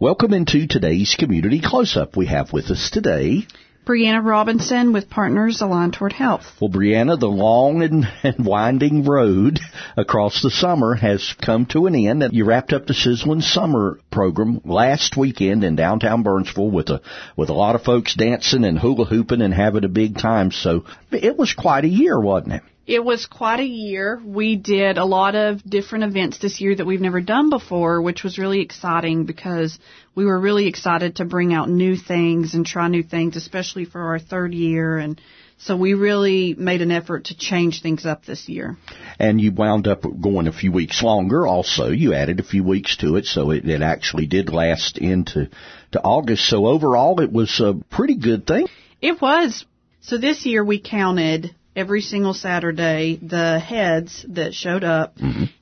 Welcome into today's Community Close-Up. We have with us today Brianna Robinson with Partners Aligned Toward Health. Well, Brianna, the long and winding road across the summer has come to an end. You wrapped up the Sizzling Summer program last weekend in downtown Burnsville with a lot of folks dancing and hula hooping and having a big time. So it was quite a year, wasn't it? It was quite a year. We did a lot of different events this year that we've never done before, which was really exciting because we were really excited to bring out new things and try new things, especially for our third year. And so we really made an effort to change things up this year. And you wound up going a few weeks longer also. You added a few weeks to it, so it actually did last into August. So overall, it was a pretty good thing. It was. So this year we counted every single Saturday the heads that showed up,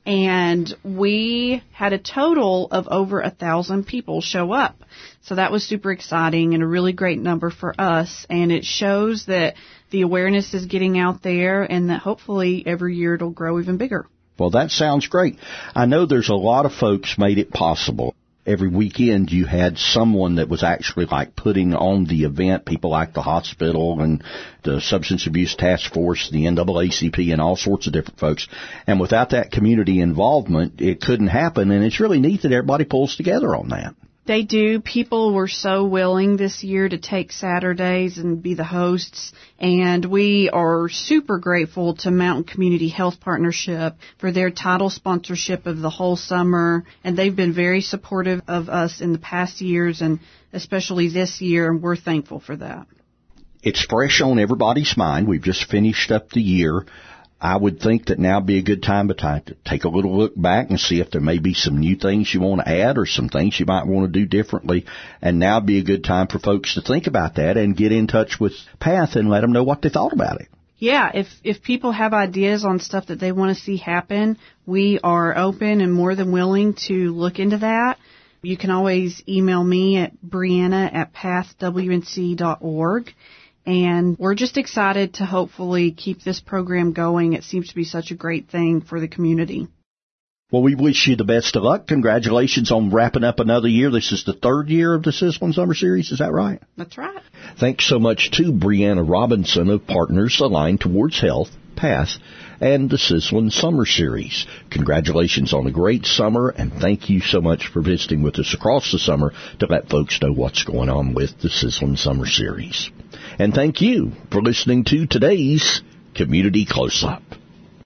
and we had a total of over 1,000 people show up. So that was super exciting and a really great number for us, and it shows that the awareness is getting out there and that hopefully every year it'll grow even bigger. Well, that sounds great. I know there's a lot of folks made it possible. Every weekend you had someone that was actually like putting on the event, people like the hospital and the Substance Abuse Task Force, the NAACP, and all sorts of different folks. And without that community involvement, it couldn't happen, and it's really neat that everybody pulls together on that. They do. People were so willing this year to take Saturdays and be the hosts, and we are super grateful to Mountain Community Health Partnership for their title sponsorship of the whole summer, and they've been very supportive of us in the past years and especially this year, and we're thankful for that. It's fresh on everybody's mind. We've just finished up the year. I would think that now would be a good time to take a little look back and see if there may be some new things you want to add or some things you might want to do differently. And now would be a good time for folks to think about that and get in touch with PATH and let them know what they thought about it. Yeah, if people have ideas on stuff that they want to see happen, we are open and more than willing to look into that. You can always email me at brianna@pathwnc.org. And we're just excited to hopefully keep this program going. It seems to be such a great thing for the community. Well, we wish you the best of luck. Congratulations on wrapping up another year. This is the third year of the Sizzling Summer Series. Is that right? That's right. Thanks so much to Brianna Robinson of Partners Aligned Towards Health, PATH, and the Sizzling Summer Series. Congratulations on a great summer, and thank you so much for visiting with us across the summer to let folks know what's going on with the Sizzling Summer Series. And thank you for listening to today's Community Close-Up.